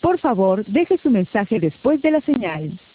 Por favor, deje su mensaje después de la señal.